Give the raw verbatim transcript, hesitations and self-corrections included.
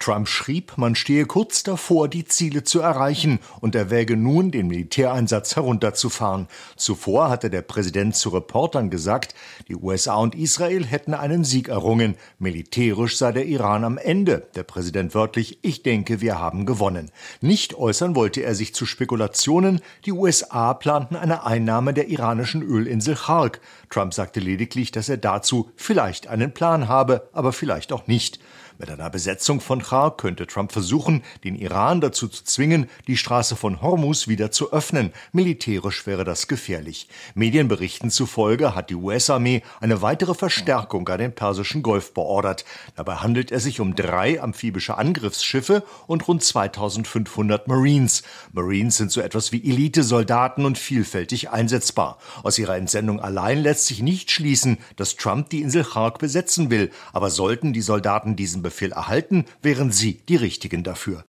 Trump schrieb, man stehe kurz davor, die Ziele zu erreichen und erwäge nun, den Militäreinsatz herunterzufahren. Zuvor hatte der Präsident zu Reportern gesagt, die U S A und Israel hätten einen Sieg errungen. Militärisch sei der Iran am Ende. Der Präsident wörtlich, ich denke, wir haben gewonnen. Nicht äußern wollte er sich zu Spekulationen, die U S A planten eine Einnahme der iranischen Ölinsel Chark. Trump sagte lediglich, dass er dazu vielleicht einen Plan habe, aber vielleicht auch nicht. Mit einer Besetzung von Chark könnte Trump versuchen, den Iran dazu zu zwingen, die Straße von Hormuz wieder zu öffnen. Militärisch wäre das gefährlich. Medienberichten zufolge hat die U S-Armee eine weitere Verstärkung an den Persischen Golf beordert. Dabei handelt es sich um drei amphibische Angriffsschiffe und rund zweitausendfünfhundert Marines. Marines sind so etwas wie Elitesoldaten und vielfältig einsetzbar. Aus ihrer Entsendung allein lässt sich nicht schließen, dass Trump die Insel Chark besetzen will. Aber sollten die Soldaten diesen Befehl erhalten, wären sie die Richtigen dafür.